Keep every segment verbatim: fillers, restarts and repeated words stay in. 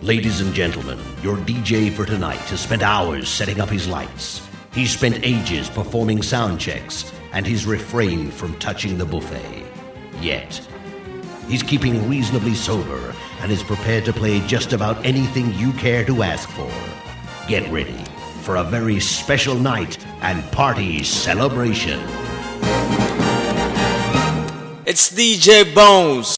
Ladies and gentlemen, your D J for tonight has spent hours setting up his lights. He's spent ages performing sound checks, and he's refrained from touching the buffet. Yet, he's keeping reasonably sober and is prepared to play just about anything you care to ask for. Get ready for a very special night and party celebration. It's D J Bones.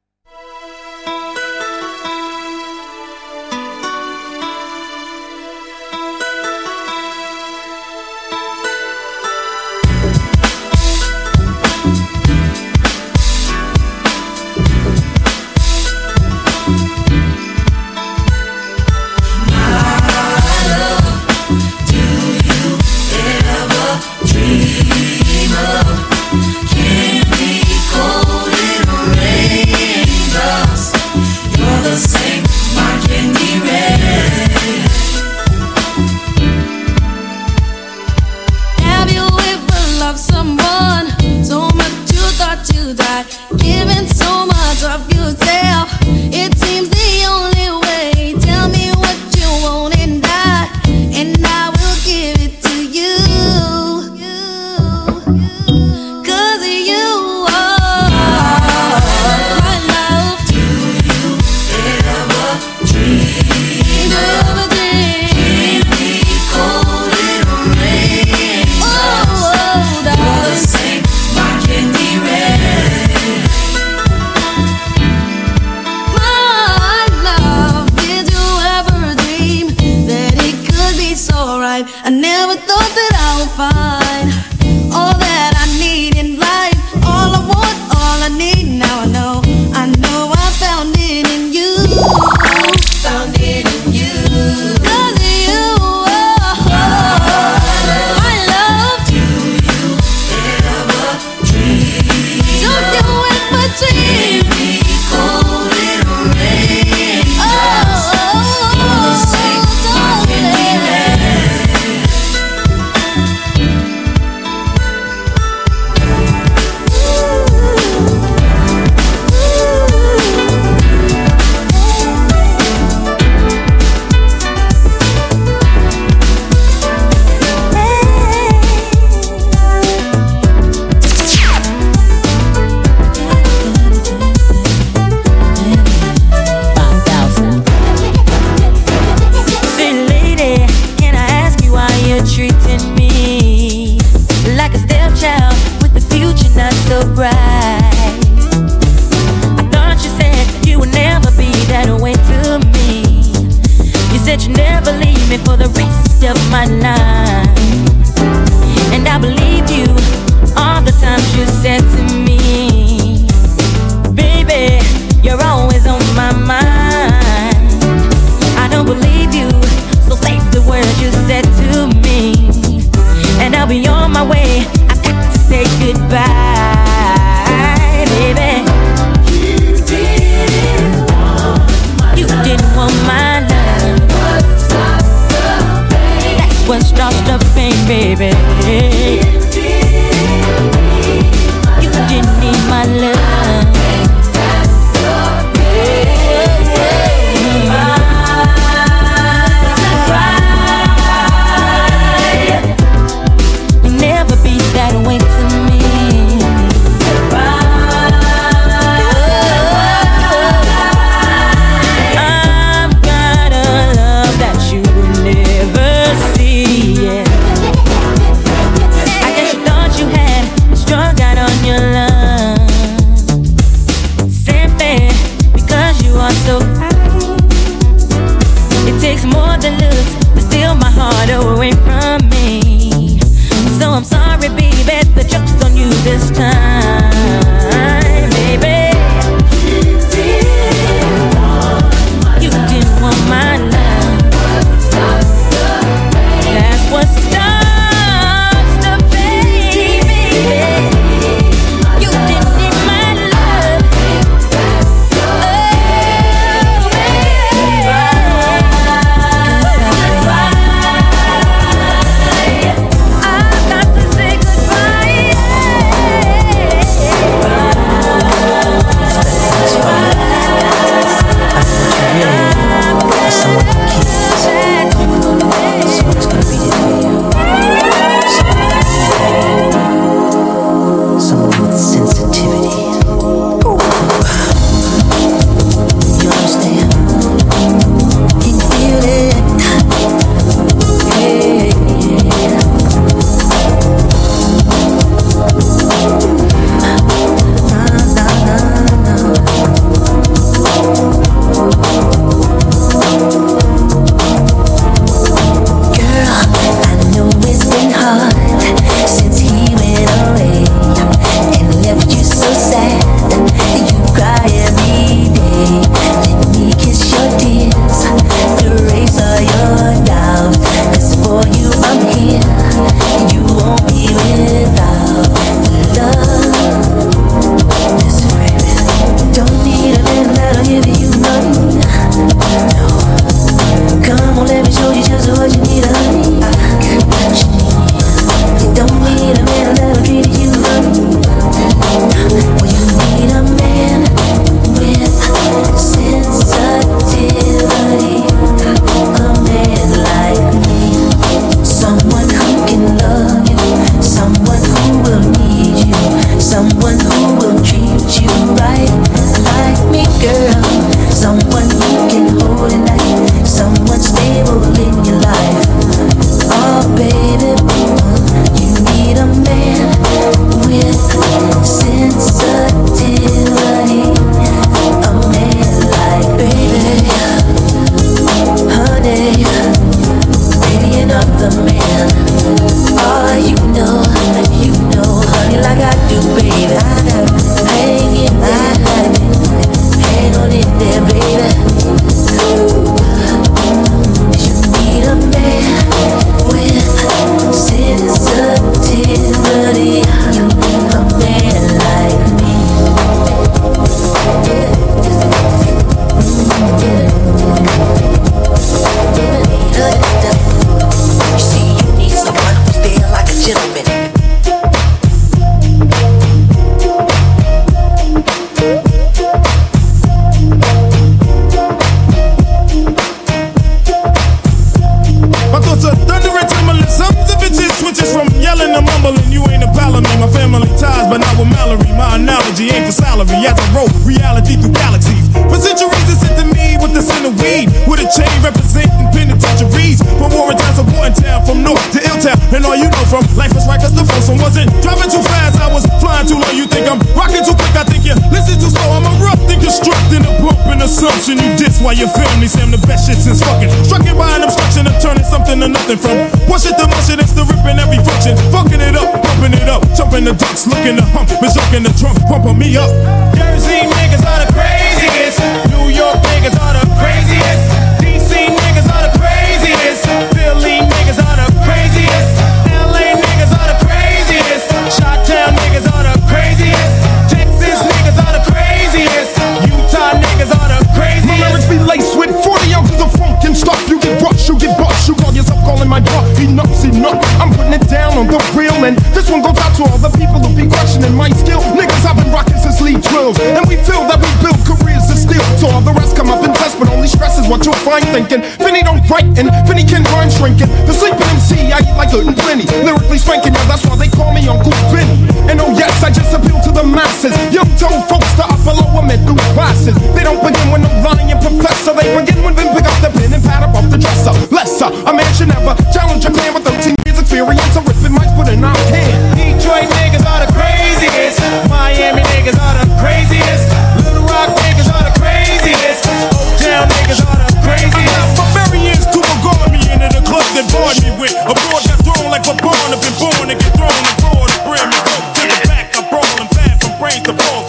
through galaxies. For centuries it sent to me with the scent of weed, with a chain representing penitentiaries. From Warren Town to Bordentown, from North to Illtown, and all you know from life is right cause the first one wasn't driving too fast, I was flying too low. You think I'm rocking too quick, I think you listen too slow. I'm a rough and constructing a bump and assumption. You diss while your family say I'm the best shit since fucking. Struck it by an obstruction of turning something to nothing. From one shit to motion, it's the ripping every function. Fucking it up, pumping it up, jumping the ducks, looking to hump, berserking the trunk, pumping me up. Jersey niggas are the craziest, New York niggas are the craziest, D C niggas are the craziest, Philly niggas are the craziest, L A niggas are the craziest, Chi-Town niggas are the craziest, Texas niggas are the craziest, Utah niggas are the craziest. My lyrics be laced with forty ounces of funk and stuff. You get rushed, you get bust, you call yourself calling my bluff. Enough's enough, I'm putting it down on the real. And this one goes out to all the people who be questioning my skill. Niggas, I've been rocking since Lee twelve, and we feel that we build careers to steal. So all the rest come up and test, but only stress is what you'll find thinking. Finny don't write and Finny can rhyme shrinking. The sleeping M C, I eat like good and plenty. Lyrically spanking, yeah, that's why they call me Uncle Benny. And oh yes, I just appeal to the masses. Young told folks to upper lower middle classes. They don't begin with no lying professor. They begin when they pick up the pen and pad up off the dresser. Lesser, a man should never challenge a man with thirteen years experience. A ripping mics put in our hand. Detroit niggas are the craziest. Miami niggas are the craziest. Little Rock niggas are the craziest. Oaktown niggas are the craziest. Barbarians to regard me into the club that bored me with. A board got thrown like a barn. I've been born to get thrown and board. The brim and go to the back. I'm brawling bad from brains to balls.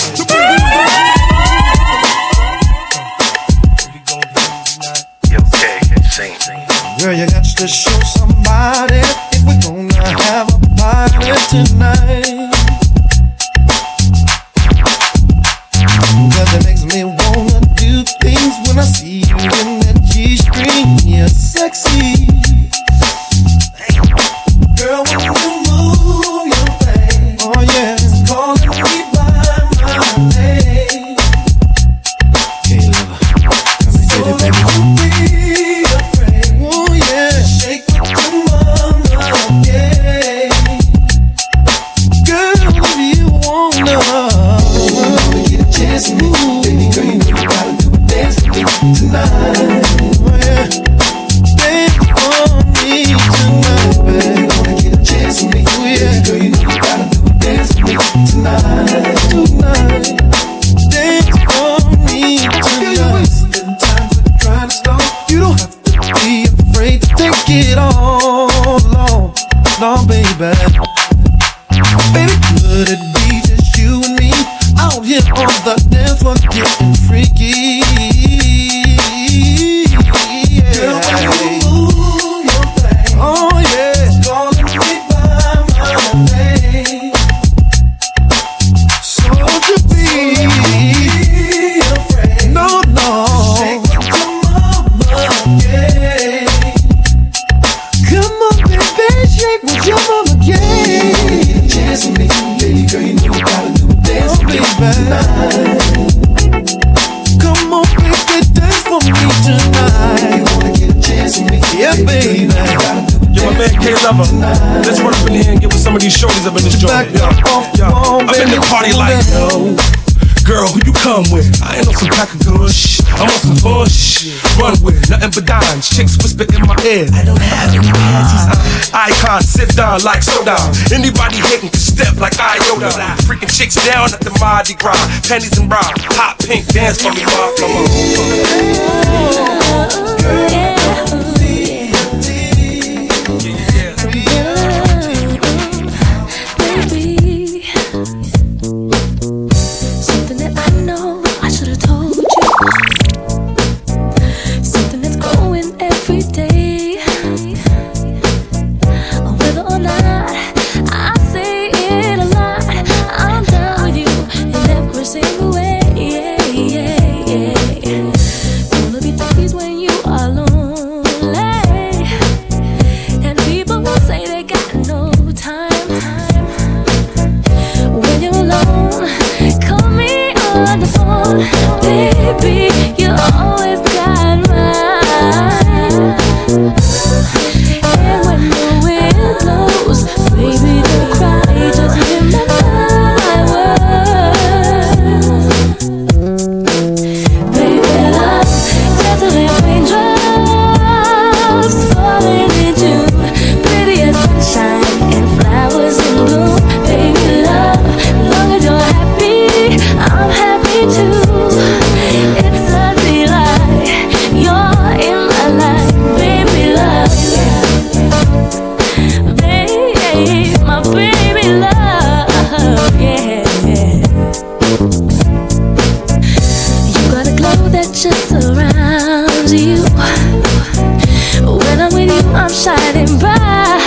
Girl, you got to show somebody if we're gonna have a party tonight. Cause it makes me wanna do things when I see you in that G-string. You're sexy. Girl, when you move your thing, oh yeah, it's calling me by my name. Hey, lover, come and get it, baby. Let's run up in here and get with some of these shorties up in this joint. Yeah, yeah. I'm in the party like, yo, girl, who you come with? I ain't on some pack of gush. I'm on some bush. Run with nothing but dimes. Chicks whisper in my ear. I don't have any panties. Icon, sit down like soda. Anybody hating can step like Iota. Freaking chicks down at the Mardi Gras. Panties and bra, hot pink, dance for me, ma. Come on. Single way, yeah, yeah, yeah. that just surrounds you. When I'm with you, I'm shining bright.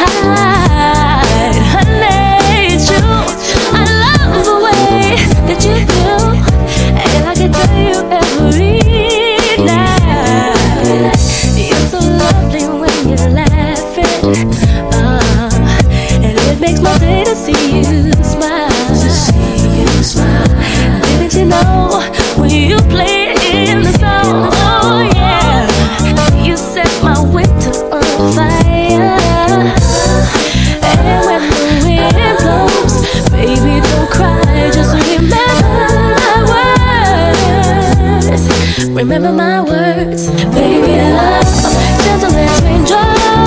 Honey, it's you. I love the way that you feel, and I can tell you every night. You're so lovely when you're laughing, uh, and it makes my day to see you smile. To see you smile. Didn't you know when you play in the song? Oh yeah, you set my winter on fire. And when the wind blows, baby, don't cry. Just remember my words. Remember my words, baby. Love, gentle as raindrops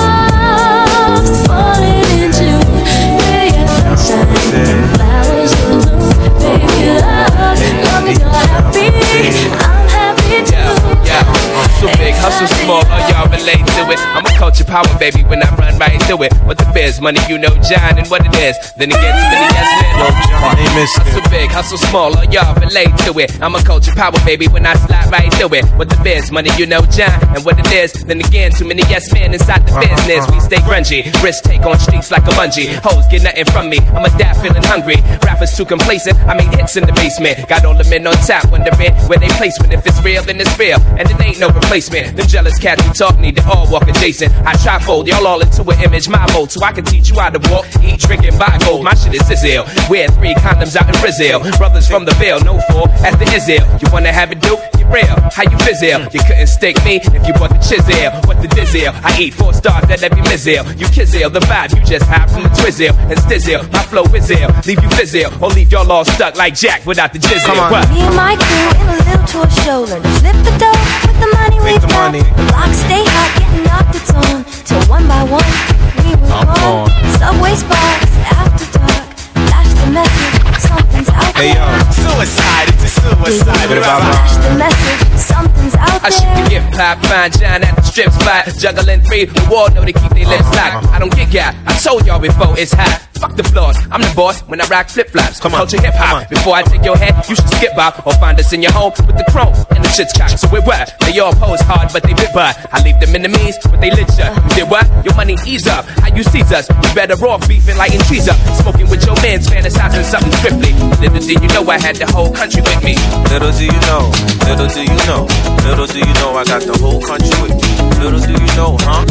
falling into radiant sunshine. Flowers in bloom, baby. Love, long as you're happy, I'm happy too. Yeah, yeah. So big, hustle small, all y'all relate to it. I'm a culture power, baby, when I run right through it. What the biz, money, you know John and what it is. Then again, too many yes men. Yo, John, ain't missed it. Hustle big, hustle small, all y'all relate to it. I'm a culture power, baby, when I slide right through it. What the biz, money, you know John and what it is. Then again, too many yes men inside the Uh-huh, business. uh-huh. We stay grungy, risk take on streets like a bungee. Hoes get nothing from me, I'm a dad feeling hungry. Rappers too complacent, I made hits in the basement. Got all the men on top, wondering where they placement. If it's real, then it's real, and it ain't no replacement. Them jealous cats who talk need to all walk adjacent. I try fold, y'all all into an image, my mold, so I can teach you how to walk, eat, drink, and buy gold. My shit is Sizzle. Wear three condoms out in Brazil. Brothers from the Ville, no four, as the Israel. You wanna have it do? Get real. How you fizzle? You couldn't stick me if you bought the chisel. What the dizzle? I eat four stars at every mizzle. You kizzle, the vibe, you just hide from the twizzle. And stizzle, my flow is ill. Leave you fizzle, or leave y'all all stuck like Jack without the jizzle. Come on. What? Me and my crew in a little tour show. Learn to flip the dough with the money Make we've the got. money. Blocks stay hot, getting knocked its on. Till one by one, we were I'm gone. gone. Subway sparks, after dark. Flash the message, something's out Hey, there. yo. Suicide, it's a suicide. Bit about Flash the message, something's out I shoot the there. gift pop, find John at the strip spot. Juggling three, the wall know to keep their lips locked. I don't get got, I told y'all before it's hot. Fuck the floors, I'm the boss when I rock flip flops. Come on, Culture hip come hop. on. Before I take your head, you should skip out or find us in your home with the chrome and the shit's cocked. So we're what? They all pose hard, but they bit butt. I leave them enemies with they lid shut. You did what? Your money ease up. How you seize us? You better off beefing, lighting trees up. Smoking with your mans, fantasizing something swiftly. Little did you know I had the whole country with me. Little do you know, little do you know, little do you know I got the whole country with me. Little do you know, huh?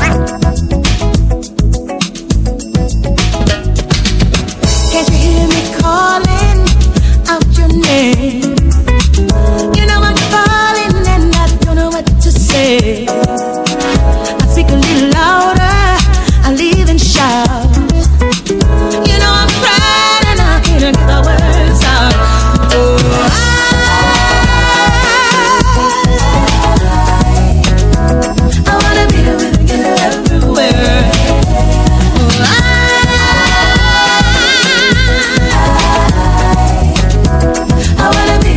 Can't you hear me calling out your name? You know I'm falling and I don't know what to say. I speak a little louder, I leave and shout. You know I'm crying and I can't get the words out. Oh, I, I wanna be with you everywhere. Oh, I I wanna be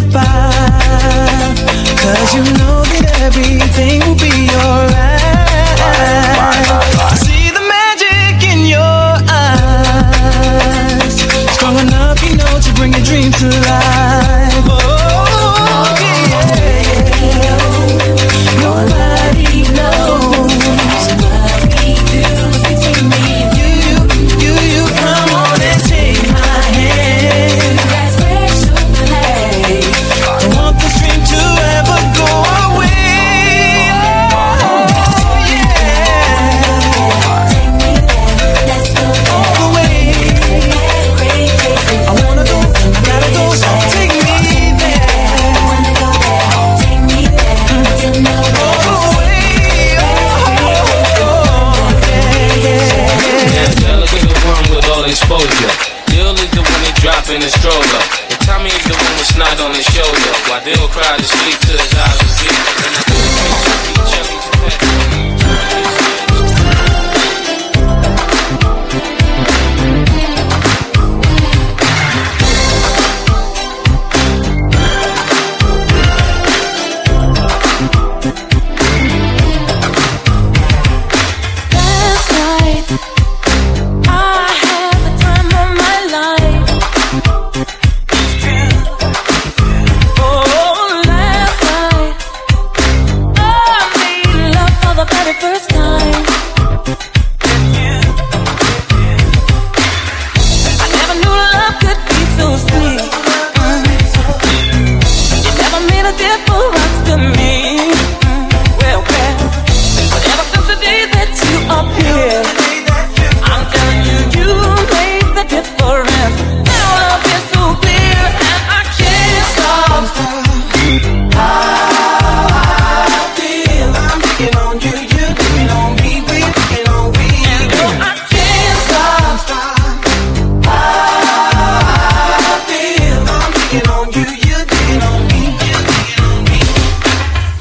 fire, 'cause you know that everything will be alright. I see the magic in your eyes, strong enough, you know, to bring a dream to life. Oh, yeah. Nobody knows what we do between me and you. You, you, come on and take my hand. That special place. Don't want this dream to ever go away. Oh, yeah. Take me there, let's go all the way. I wanna go, gotta go, take me there. I wanna go there, take me there. You know all the way. Oh, oh, yeah, yeah. Yeah, Bella is the one with all exposure. Dill is the one that drop in the stroller. And Tommy is the one with snot on his shoulder. While Dill cried to sleep till his eyes was deep. And I couldn't Chevy to pet. Last night, I had the time of my life. It's true. Oh, last night, I made love for the very first time. I never knew love could be so sweet. You never made a difference to me. Well, well, but ever since the day that you appeared, I'm telling you, you made the difference. Now love is so clear, and I can't stop. How I feel, I'm picking on you, you're picking on me, we're picking on we. And no, I can't stop. How I feel, I'm picking on you, you're picking on me, you're picking on me.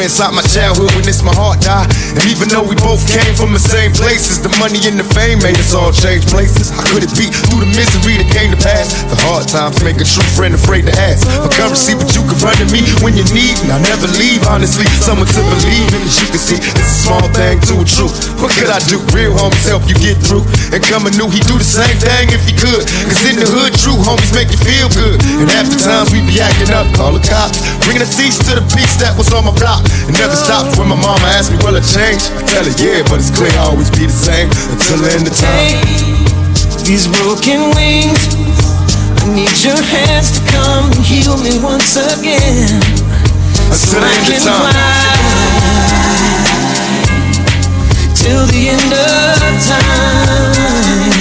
inside my childhood when it's my heart die. And even though we both came from the same places, the money and the fame made us all change places. How could it be through the misery that came to pass? The hard times make a true friend afraid to ask for currency, but you can run to me when you need, and I never leave. Honestly, someone to believe in, as you can see, it's a small thing to a truth. What could I do? Real homies help you get through. And coming new, he do the same thing if he could. Cause in the hood, true homies make you feel good. And half the times we be acting up, call the cops, bringing the seats to the beach that was on my block. It never stops when my mama asked me, will it change? I tell her, yeah, but it's clear I'll always be the same until the end of time. These broken wings, I need your hands to come and heal me once again. Until the end of time. Till the end of time.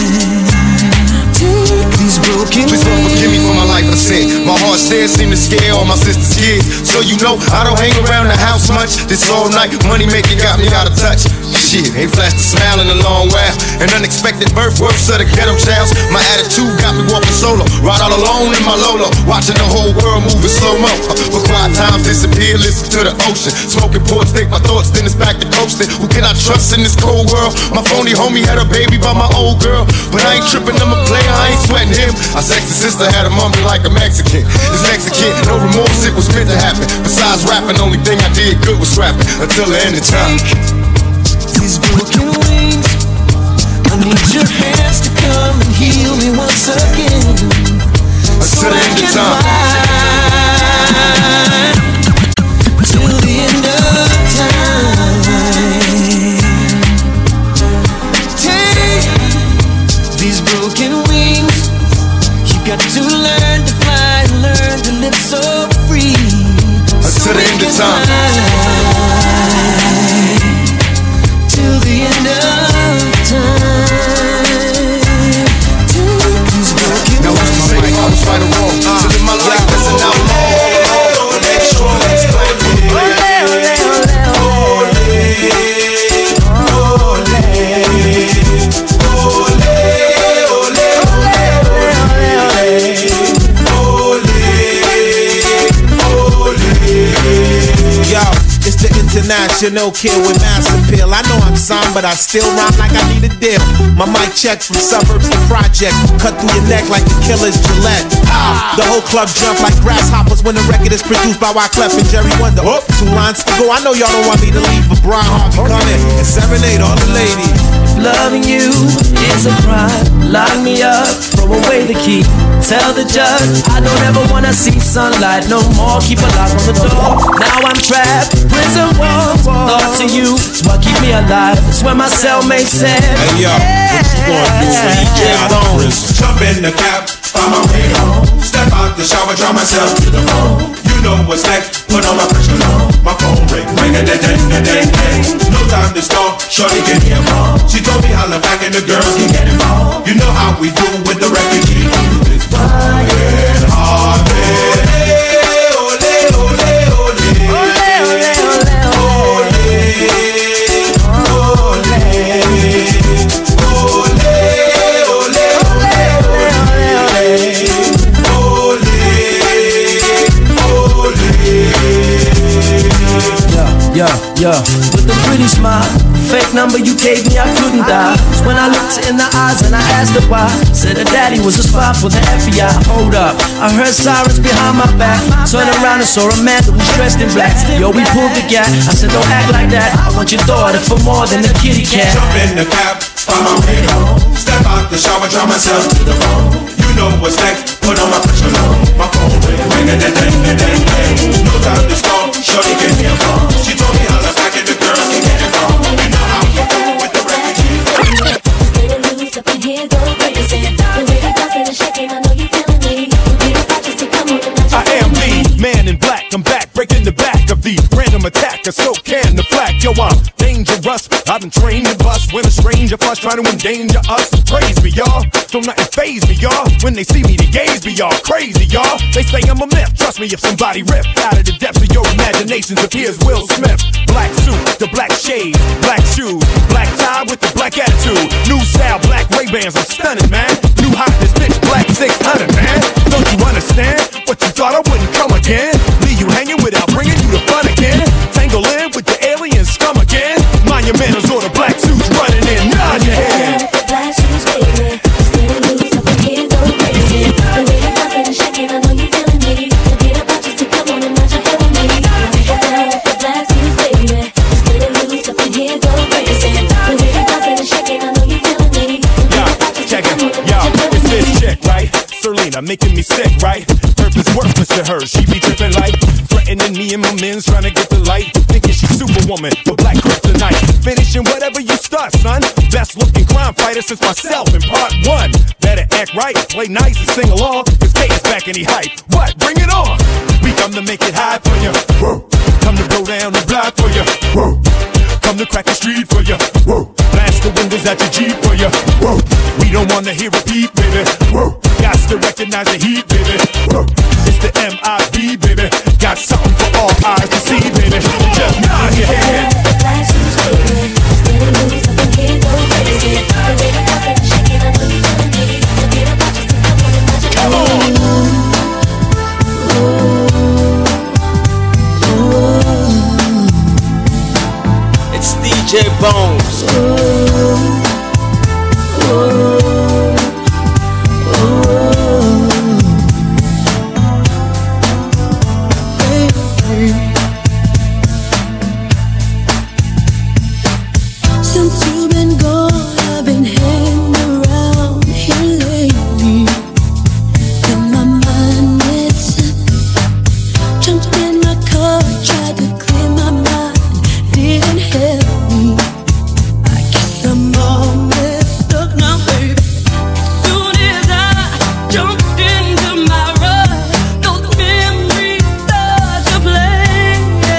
These broken Please don't forgive me for my life I sin. My heart still seem to scare all my sister's kids. So you know I don't hang around the house much. This all night money making got me out of touch. Shit, ain't flashed a smile in a long while. An unexpected birth, works of the ghetto childs. My attitude got me walking solo, ride all alone in my Lolo, watching the whole world move in slow-mo. But quiet times disappear, listen to the ocean. Smoking ports, think my thoughts, then it's back to coasting. Who can I trust in this cold world? My phony homie had a baby by my old girl, but I ain't tripping, I'm a player, I ain't sweating him. Our sexy sister had a mummy like a Mexican. This Mexican, no remorse, it was meant to happen. Besides rapping, only thing I did good was rapping until the end of time. These broken wings, I need your hands to come and heal me once again. Until the end of time. Till the end of time. Take these broken wings. You got to learn to fly and learn to live so free. Until the end of time. Till the end of time. Now what's my say? I was right or wrong. To live my life as an outlaw. Make sure I explain to me. International kid with mass appeal. I know I'm signed, but I still rhyme like I need a deal. My mic check from suburbs to projects, cut through your neck like the killer's Gillette. Ah, the whole club jump like grasshoppers when the record is produced by Wyclef and Jerry Wonder. Oh, two lines to go. I know y'all don't want me to leave, but Brian Harvey come in and serenade all the ladies. If loving you is a crime, lock me up, throw away the key. Tell the judge I don't ever wanna see sunlight no more. Keep a lock on the door. Now I'm trapped, prison walls. Thoughts of you is what keep me alive. It's when my cellmate said, hey yo, what you gonna do when you get out of prison? Jump in the cab, find my way home. Step out the shower, draw myself to the bone. You know what's next, put on my pressure on. My phone ring, ring a ding ding ding ding ding. No time to stall, shorty get here home. She told me holla back and the girls can get involved. You know how we do with the refugee. It's flying hard, Yeah, yeah, with a pretty smile, fake number you gave me, I couldn't die. It's when I looked her in the eyes and I asked her why. Said her daddy was a spy for the F B I. Hold up, I heard sirens behind my back. Turned around and saw a man that was dressed in black. Yo, we pulled the gap. I said, don't act like that. I want your daughter for more than a kitty cat. Jump in the cab, find my way home. Step out the shower, draw myself to the bone. You know what's next, put on my pressure on. My phone ring, ring a ding ding ding ding ding. No time to stall, shorty get here home. She told me holla back and the girls can get involved. You know how we do with the refugees. Stay loose up in here, go crazy. The way you bouncing and shaking, I know you feeling me. Forget about you, say come on and I am the man in black. I'm back, breaking the back of the random attacker. So can the flak. Yo, I'm dangerous. I've been trained to bust when a stranger fuss trying to endanger us. Praise me, y'all. Don't nothing faze me, y'all. When they see me, they gaze me, y'all. Crazy, y'all. They say I'm a myth. Trust me, if somebody rip out of the depths of your imaginations, appears Will Smith. Black suit, the black shades, black shoes, black tie with the black attitude. New style, black Ray-Bans, I'm stunning, man. New hotness, bitch, black six hundred, man. Don't you understand? What you thought I wouldn't come again? Leave you hanging without bringing you the fun again. Tangle in. this chick, right? Serlena making me sick, right? Earth is worthless to her, she be dripping like threatening me and my men's trying to get the light. Thinking she's superwoman, but black kryptonite. Finishing whatever you start, son. Best looking crime fighter since myself in part one. Better act right, play nice and sing along, cause K is back and he hype. What? Bring it on! We come to make it high for you. Whoa. Come to go down the block for you. Whoa. Come to crack the street for you. Whoa. Blast the windows at your Jeep for you. Whoa. We don't wanna hear repeat, baby. Whoa. Got to recognize the heat, baby. Whoa. It's the M I B, baby. Got something for all eyes to see, baby. Just nod your head. Come on. It's D J Bones. Since you've been gone, I've been hanging around here lately. In my mind, it's jumped in my car, tried to clear my mind, didn't help me. I guess I'm all messed up now, baby. As soon as I jumped into my ride, those memories start to play.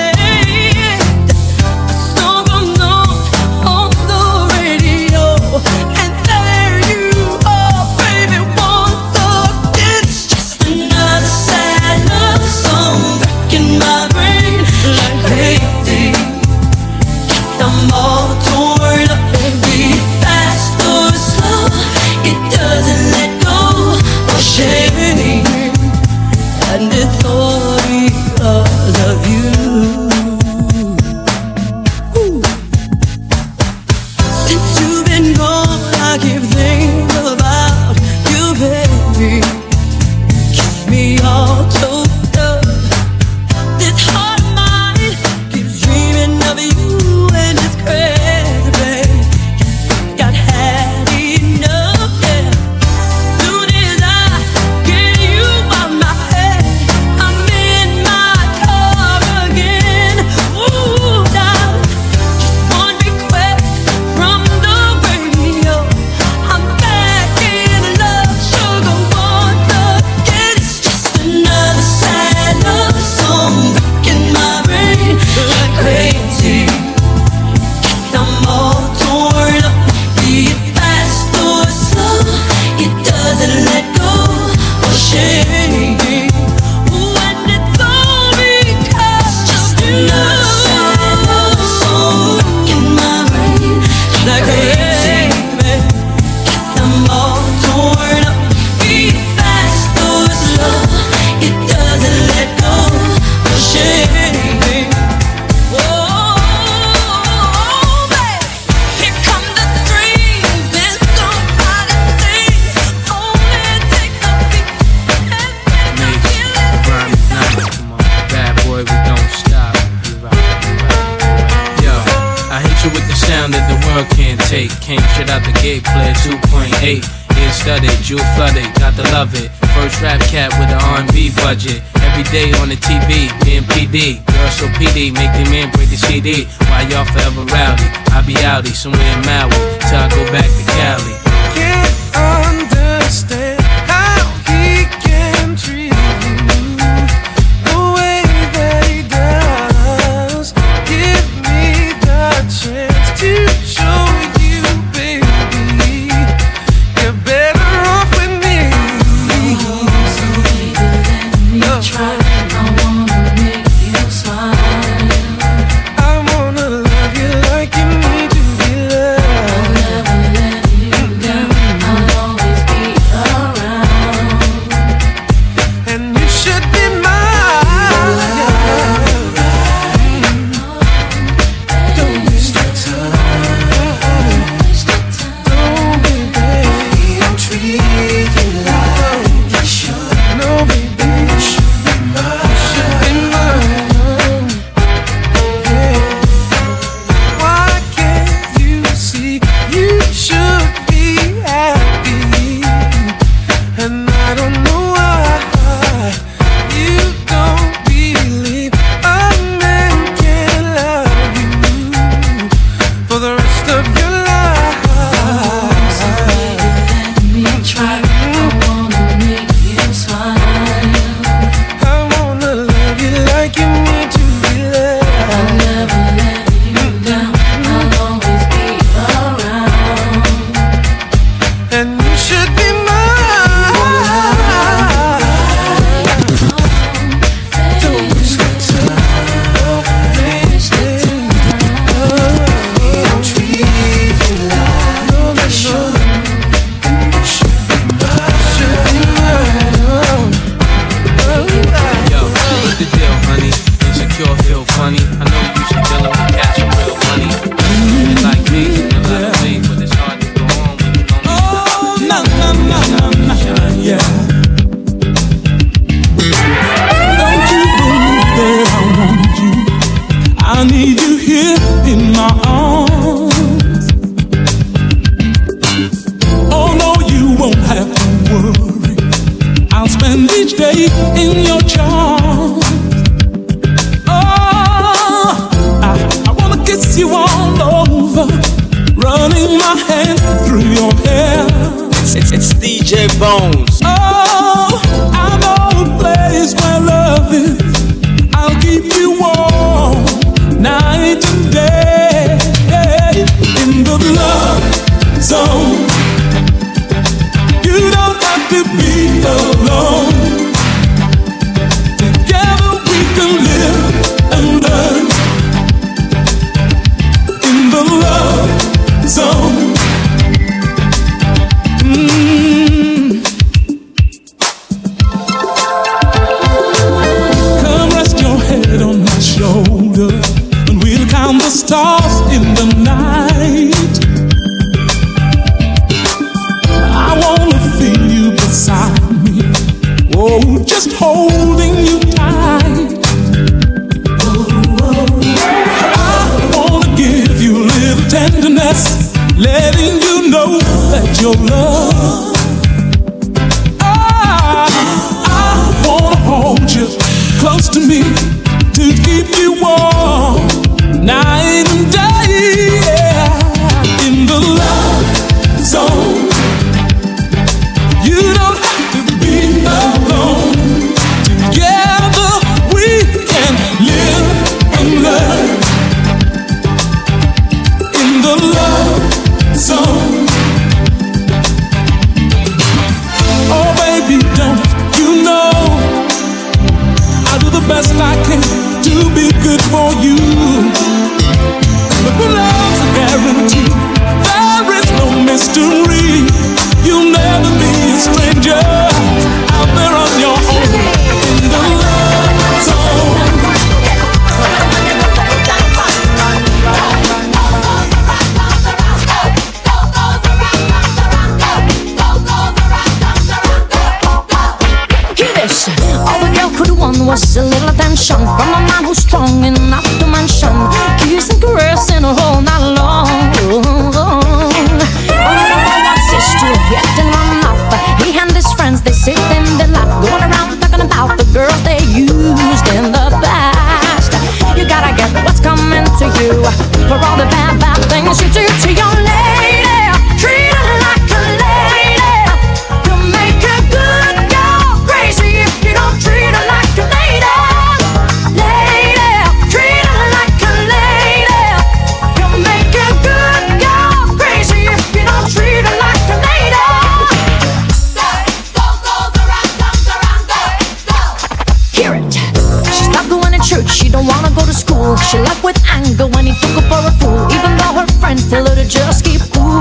A song unknown on the radio, and there you are, baby, once again. It's just another sad love song back in my brain like crazy. Guess I'm all torn up, baby, fast or slow. It doesn't let go or shame, and it's all because of you. Ooh. Since you've been gone, I keep thinking about you, baby. Keeps me all choked up. This heart of mine keeps dreaming of you, and it's crazy, babe. Got had enough, yeah. Soon as I get you out my head, I'm in my car again. Ooh, darling, just one request from the radio. I'm back in love, sugar, once again. It's just another sad love song back in my brain like crazy. Guess I'm all torn up, be it fast or slow. It doesn't let go or shame. Ooh, and it's all because just another sad love song back in my brain like crazy. Guess I'm all torn up, be it fast or slow. It doesn't let go or shame. Oh, baby, here come the strings, and somebody sings. Only take a beat and then I feel it. Rhyme night, come on, bad boy, we don't stop. You rock, you rock, you rock. Yo, I hit you with the sound that the world can't take. Came straight out the gate, played two point eight. Ear studded, jewel flooded, got to love it. First rap cat with an R and B budget. Every day on the T V, me and P D. Girl so P D, make the man break the C D. Why y'all forever rowdy? I be outy somewhere in Maui till I go back to Cali. Can't understand how he can treat you the way that he does. Give me the chance to show you, baby, you're better off with me. So baby, let me try. I wanna make you smile. I wanna love you like you need to be loved. I'll never let you spend each day in your charms. Oh, I, I wanna kiss you all over, running my hand through your hair. It's, it's D J Bones. Oh, I know a place where love is. I'll keep you warm night and day in the love zone. You don't have to be alone. Together we can live and learn in the love zone. Mm. Come rest your head on my shoulder, and we'll count the stars in the night. I wanna feel you beside me, oh, just holding you tight. I wanna give you a little tenderness, letting you know that your love. I, I wanna hold you close to me to keep you warm night and day, yeah, in the love zone. You don't have to be alone. Together we can live and learn in the love zone. Oh baby, don't you know I do the best I can to be good for you. But the love's a guarantee. There is no mystery. You'll never be a stranger out there on your own in the love zone. Hear this. All the girl could want was a little attention from a man who's strong enough to mention kiss and caress in a whole night long. Getting run off. He and his friends, they sit in the lap, going around talking about the girls they used in the past. You gotta get what's coming to you for all the bad, bad things you do to your lady. Treat her like a lady. You make a good girl crazy if you don't treat her like a lady. Lady, treat her like a lady. You make a good girl crazy if you don't treat her like a lady. She don't wanna go to school. She left with anger when he took her for a fool, even though her friends tell her to just keep cool.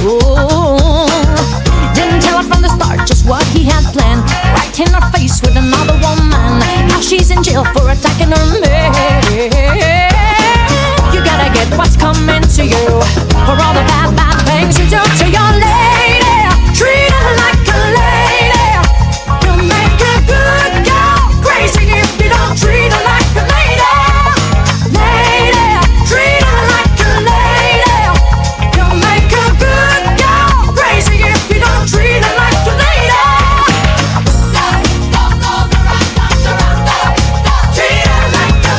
Didn't tell her from the start just what he had planned. Right in her face with another woman. Now she's in jail for attacking her man. You gotta get what's coming to you for all the bad, bad things you do to your lady. Treat her like a lady. You make a good girl crazy if you don't treat her like a lady. Lady, treat her like a lady. You make a good girl crazy if you don't treat her like a lady. Treat her like a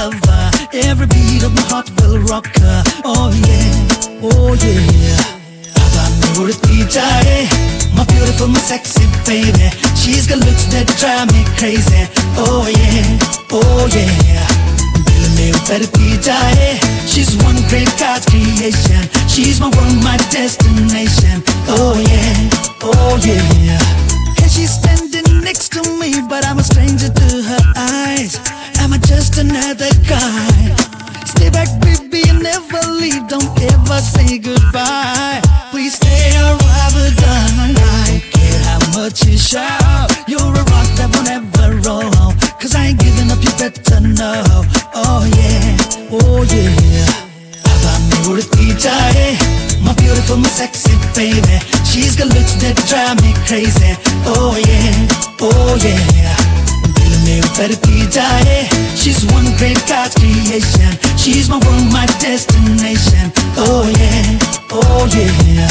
love her. Every beat of my heart will rock her. Oh yeah, oh yeah. Ava me urti jaye, my beautiful, my sexy baby. She's got looks that drive me crazy. Oh yeah, oh yeah. Dil mein utarti jaye, she's one great God's creation. She's my world, my destination. Oh yeah, oh yeah. And she's standing next to me, but I'm a stranger to her eyes. Am I just another guy? Stay back, baby, and never leave. Don't ever say goodbye. Please stay or I'll be done. I don't care how much you shout. You're a rock that won't ever roll. Cause I ain't giving up, you better know. Oh yeah, oh yeah. Ava me urti jaye, my beautiful, my sexy baby. She's got looks that drive me crazy. Oh yeah, oh yeah. Dil mein utarti jaye, she's one great God's creation. She's my world, my destination. Oh yeah, oh yeah.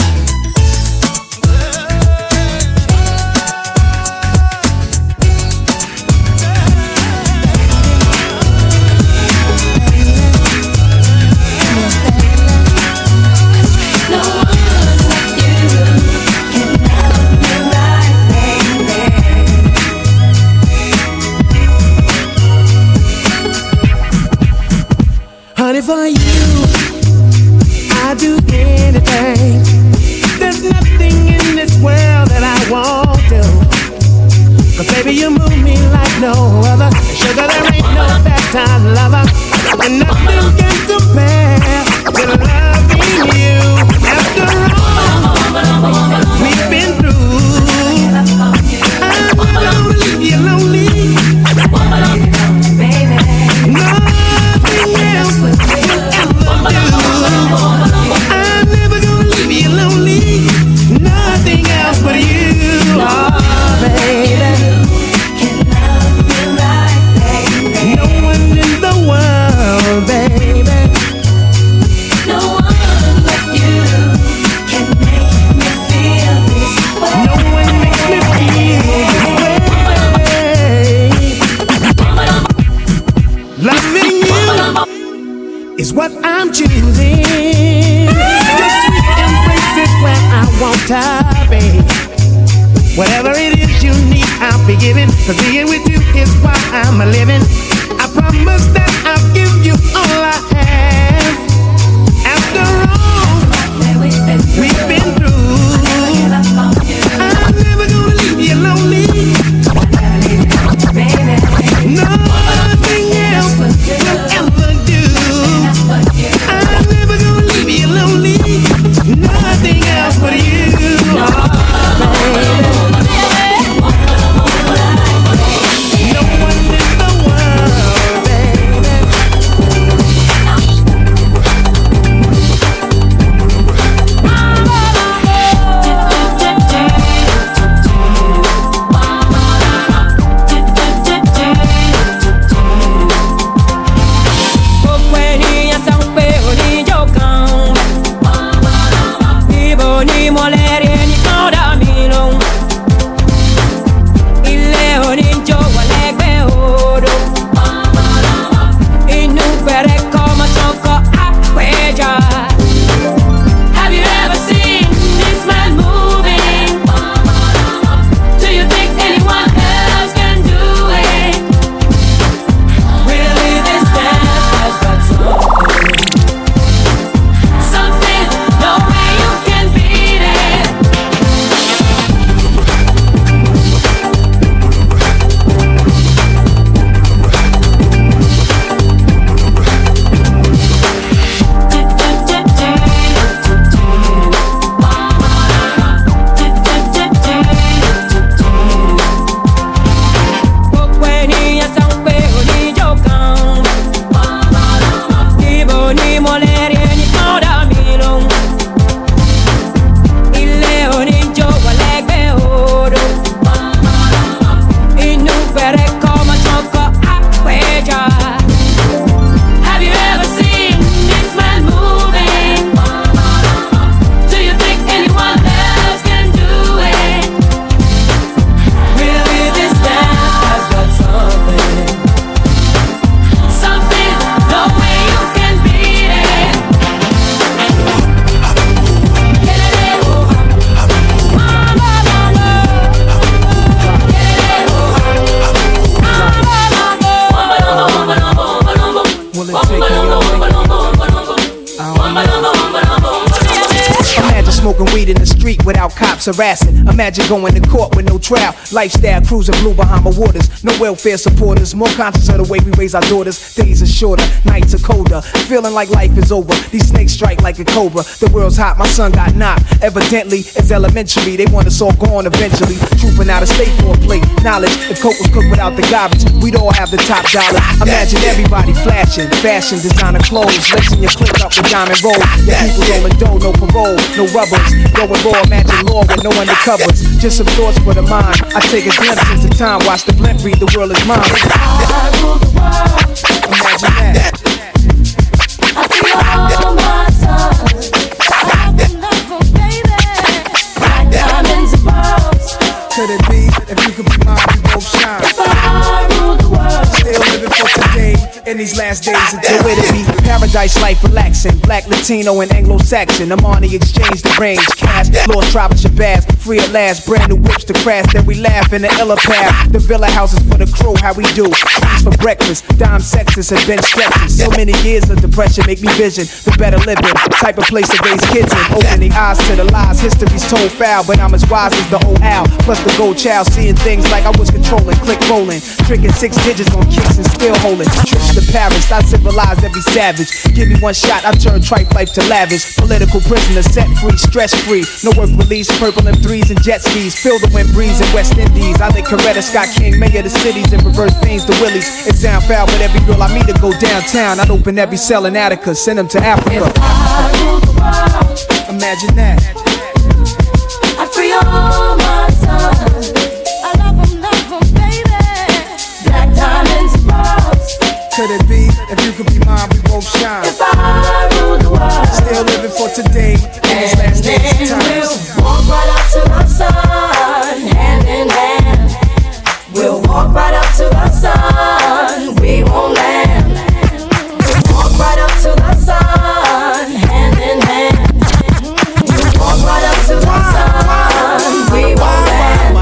Honey, for you, I do anything. There's nothing in this world that I won't do. Cause baby, you move me like no other. Sugar, there ain't no bad-time lover. And nothing can compare to loving you. After all we've been through, I'm not gonna leave you lonely. Nothing else will ever do. I'm never gonna leave you lonely. Nothing else but you, oh baby. Can love me right, baby. No one in the world, baby. No one but you can make me feel this way. No one makes me feel this way. Loving you is what I'm choosing. Your sweet embrace is where I want to be. Whatever it is you need, I'll be giving. Cause being with you is why I'm a living. I promise that I'll give you all I have. After all we've been through, I'm never gonna leave you lonely. Nothing else will ever do. I'm never gonna leave you lonely. Nothing else but you, oh, baby. No one in the world. Smoking weed in the street without cops harassing. Imagine going to court with no trial. Lifestyle cruising blue Bahama waters. No welfare supporters. More conscious of the way we raise our daughters. Days are shorter, nights are colder. Feeling like life is over. These snakes strike like a cobra. The world's hot, my son got knocked. Evidently, it's elementary. They want us all gone eventually. Trooping out of state for a plate. Knowledge, if coke was cooked without the garbage, we'd all have the top dollar. Imagine everybody flashing. Fashion, designer clothes. Lacing your clip up with diamond rolls. Your people rolling dough, no parole, no rubbers. Going raw, imagine law with no undercovers. Just some thoughts for the mind. I take a glimpse into time, watch the blimp read, the world is mine. I rule the world. Imagine that. I see all my sons. I love them, love them, baby. Like diamonds and pearls. Could it be, if you could be mine, we both shine. If I rule the world. Still living for today, in these last days until it be paradise life relaxing. Black, Latino, and Anglo-Saxon. I'm on the exchange, the range, cash, lost tribe of Shabazz, free at last, brand new whips to crash. Then we laugh in the illa path. The villa houses for the crew, how we do. Eats for breakfast, dime sexes have been stretching. So many years of depression make me vision the better living. Type of place to raise kids in. Opening eyes to the lies, history's told foul, but I'm as wise as the old owl. Plus the gold child, seeing things like I was controlling, click rolling, tricking six digits on kicks and still holding. Trips to Paris, I civilized every savage. Give me one shot, I turn tripe life to lavish. Political prisoner, set free, stress free. No work release, purple M threes and jet skis. Feel the wind breeze in West Indies. I think Coretta Scott King, mayor of the cities, and reverse veins to Willies. It sound foul, but every girl I meet to go downtown. I'd open every cell in Attica, send them to Africa. If I rule the world. Imagine that. I free all my sons. I love them, love them, baby. Black diamonds and pearls. Could it be, if you could be mine, we both shine. If I rule the world. Still living for today, in these last days and times. We'll walk right up to the sun, hand in hand. We'll walk right up to the sun, we won't land. We'll walk right up to the sun, hand in hand. We'll walk right up to the sun, we won't land.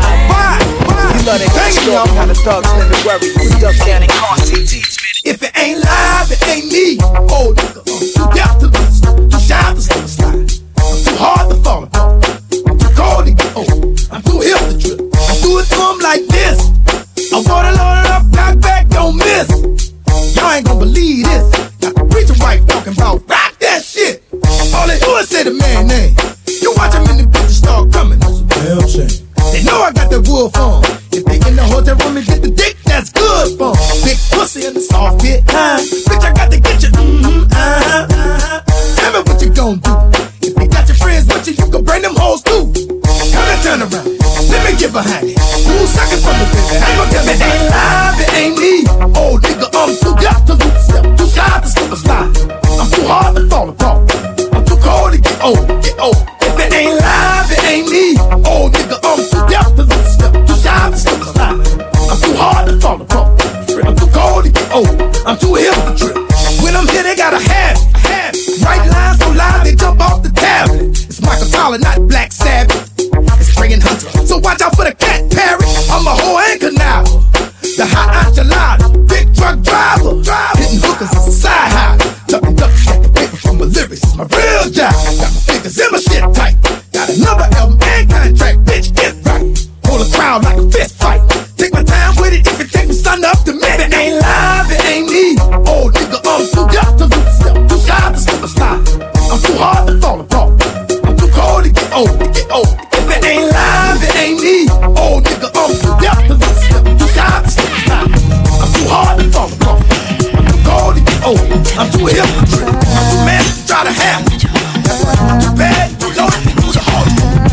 You love that story, how the thugs live and worry. We duck down in car seats. If it ain't live, it ain't me. Oh, nigga, I'm too deaf to lose. Too shy to slip and slide. I'm too hard to fall apart. I'm too cold to get old. I'm too hip to trip. I do it to 'em like this. I wanna load it up, knock back, don't miss. Y'all ain't gonna believe this. Got the preacher wife talking about rock that shit. All they do is say the man name. You watch them in the bitches start coming. That's a damn shame. They know I got that wolf on. If they in the hotel room and get the dick, that's good for 'em. Big pussy in the soft pit. Uh, bitch, I got to get you. Mm-hmm, uh-huh, uh-huh. Tell me what you gon' do. If they got your friends with you, you can bring them hoes too. Come and turn around. Let me get behind it. Who's sucking from the bitch? Ain't gon' tell me it ain't live, it ain't me. Oh, nigga, I'm too deaf to lose step. Too shy to slip a slide. I'm too hard to fall apart. I'm too cold to get old, get old. If it ain't live, it ain't me. Oh, nigga, I'm too deaf to lose step. Too shy to slip a slide. I'm too hard to fall apart. I'm too cold to get old. I'm too hip to trip. When I'm here, they gotta have it. Right lines so loud, they jump off the tablet. It's Michael Tyler, not Black Sabbath. It's Praying Hunter. So watch out for the cat parrot. I'm a whole anchor now. The hot enchilada, big truck driver. Hitting hookers is a side high. Tucking ducks like the paper from my lyrics. It's my real job. Got my fingers in my shit tight. Got another album and contract, bitch, get right. Hold a crowd like a fist fight. Take my time with it if it take me sun up to minute. It ain't live, it ain't me. Oh, nigga, I'm too deaf to lose step. Too shy to slip a slide. I'm too hard to fall apart. I'm too cold to get old, to get old. If it ain't live, it ain't me. Oh, nigga, I'm too deaf to lose step. Too shy to slip a slide. I'm too hard to fall apart. I'm too cold to get old. I'm too hip to trip. I'm too mad to try to have it. That's why I'm too bad, too low, too the hard.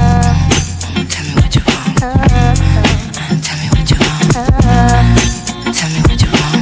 Tell me what you want. Tell me what you want. Tell me what you want.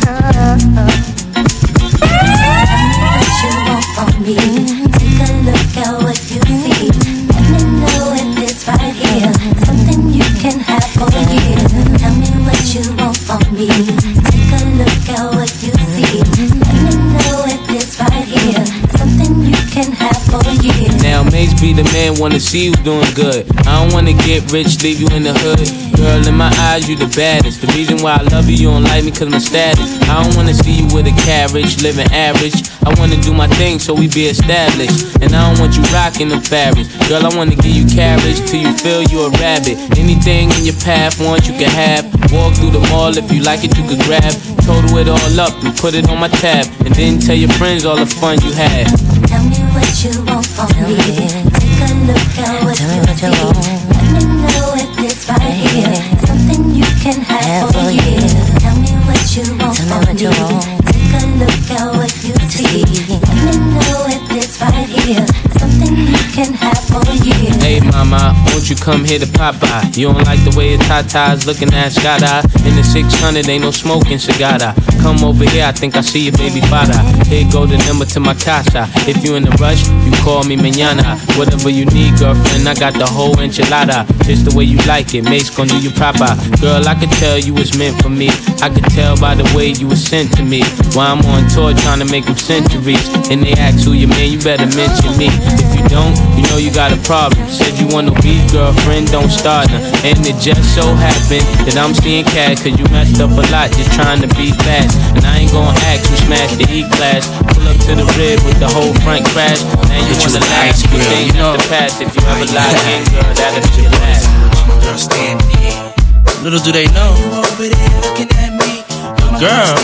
What you want from me? Take a look at what you see. Let me know if it's right here. Something you can have for a year. Tell me what you want from me. Take a look at what you see. Let me know if it's right here. Something you can have for a year. Now Mace be the man, wanna see you doing good. I don't wanna get rich, leave you in the hood. Girl, in my eyes, you the baddest. The reason why I love you, you don't like me cause my status. I don't wanna see you with a carriage, living average. I wanna do my thing so we be established. And I don't want you rocking the fabrics. Girl, I wanna give you carriage till you feel you a rabbit. Anything in your path, want you can have. Walk through the mall, if you like it, you could grab. Total it all up and put it on my tab. And then tell your friends all the fun you had. Tell me what you want from me. Take a look at what you see. Let me know if it's right here. Something you can have for a year. Tell me what you want from me. Take a look at what you see. Let me know if it's right here. Something you can have for a year. Hey mama, won't you come here to Popeye? You don't like the way your tatas looking at Scada. In the six hundred, ain't no smoking cigada. Come over here, I think I see your baby father. Here go the number to my casa. If you in a rush, you call me mañana. Whatever you need, girlfriend, I got the whole enchilada. Just the way you like it, Mace gon' do you proper. Girl, I could tell you was meant for me. I could tell by the way you was sent to me. While I'm on tour trying to make them centuries. And they ask who you man, you better mention me. If you don't, you know you got a problem. Said you want no beef, girlfriend, don't start her. And it just so happened that I'm seeing cash, cause you messed up a lot just trying to be fast. And I ain't gon' ask who smashed the E-class. Pull up to the rib with the whole front crash. Now you wanna laugh, but then you have to pass. If you ever lie again, girl, that'll be your last. Girl, standing here. Little do they know. You over there looking at me. Girl,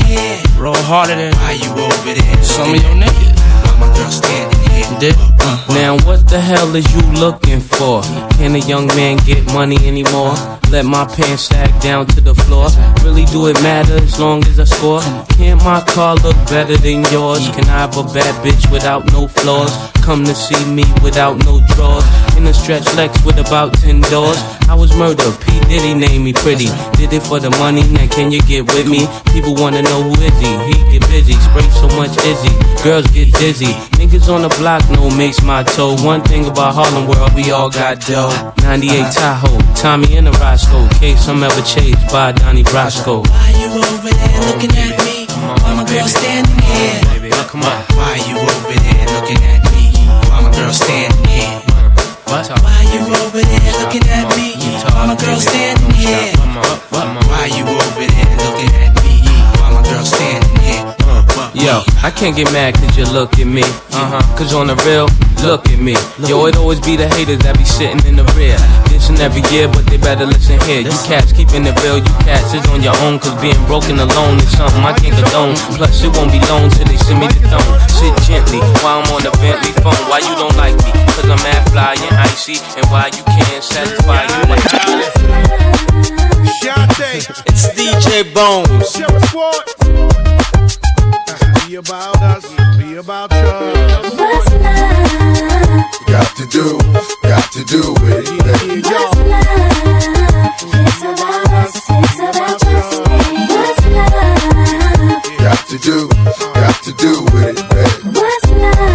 roll harder than why you over there some of your niggas. My girl standing here. You did? Uh, now what the hell is you looking for? Can a young man get money anymore? Let my pants sag down to the floor. Really do it matter as long as I score? Can't my car look better than yours? Can I have a bad bitch without no flaws? Come to see me without no drawers. In a stretch Lex with about ten doors. I was murdered, P. Diddy named me pretty. Did it for the money, now can you get with me? People wanna know who is he? He get busy, spray so much Izzy. Girls get dizzy. Niggas on the block, no makes my toe. One thing about Harlem World, we all got dough. ninety-eight Tahoe, Tommy and the Roscoe. Case I'm ever chased by Donnie Brasco. Why you over there looking at me? Why my girl standing here? Baby, come on. Why you over there looking at me? Why my girl standing here? What? Why you over there looking at me? Why my girl standing here? Why you over there looking at me? Why my girl standing here? Yo, I can't get mad cause you look at me. Uh-huh. Cause on the real, look at me. Yo, it always be the haters that be sitting in the rear. Listen every year, but they better listen here. You cats keeping it real, you cats is on your own. Cause being broken alone is something I can't condone. Plus it won't be long till they send me the throne. Sit gently while I'm on the Bentley phone. Why you don't like me? Cause I'm mad fly and icy. And why you can't satisfy you like It's D J Bones. Be about us, be about you. What's love? Got to do, got to do with it. What's love? It's about us, it's about just me. What's love? Got to do, got to do with it, baby. What's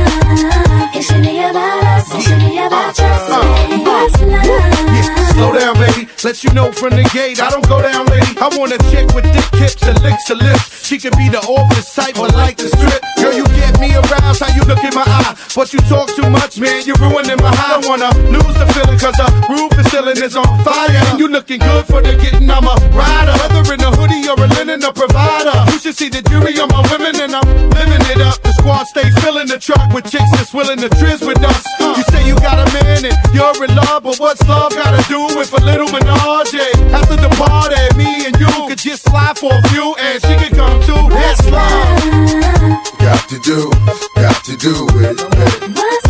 love? It should be about us, it should be about just me. What's love? Slow down, baby. Let you know from the gate, I don't go down, lady. I want a chick with thick hips and licks her lips. She could be the office type, but like the strip. Girl, you get me aroused, how you look in my eye. But you talk too much, man, you're ruining my high. I don't wanna lose the feeling, cause the roof is ceiling is on fire. And you looking good for the getting, I'm a rider. Whether in a hoodie or a linen, a provider. You should see the jury on my women, and I'm living it up. The squad stay filling the truck with chicks that's willing to trizz with us. You say you got a man and you're in love, but what's love gotta do with a little menage? After the party, me and you could just slide for a few, and she could come too. That's love. Got to do, got to do with it, baby. What's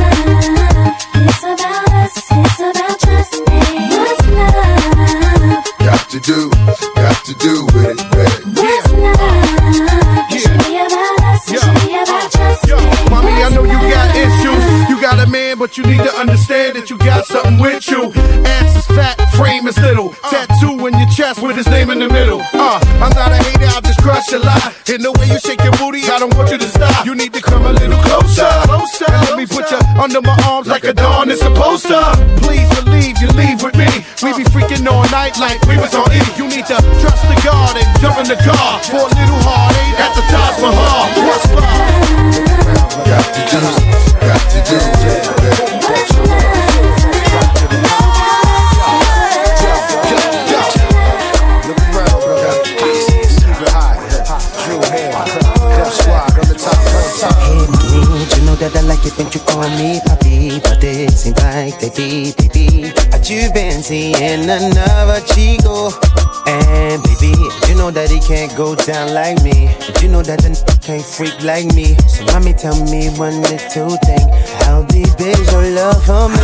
love? It's about us, it's about just me. What's love? Got to do, got to do with it, baby. What's love? It should be about us, it should be about just Yo, me. mommy, I know you got issues. You got a man, but you need to understand that you got something with you. Ass is fat, frame is little. Tattoo in your chest with his name in the middle. Uh, I'm not a hater, I just crush a lot. In the way you shake your booty, I don't want you to stop. You need to come a little closer, closer. And let me put you under my arms like a dawn is supposed to. Please believe you leave with me. We be freaking all night like we was on E. You need to trust the God and jump in the car for a little heartache at the Taj Mahal. What's love? Got to do, got to do with it, baby. Look around, bro. Keep it high. True hair. Def Squad on the top, on top. Hey, me, you know that I like it when you call me papi, but it seems like they be, they be a Juventus and another Chico. And baby, you know that he can't go down like me. But you know that the n- can't freak like me. So mommy, tell me one little thing. How deep is your love for me?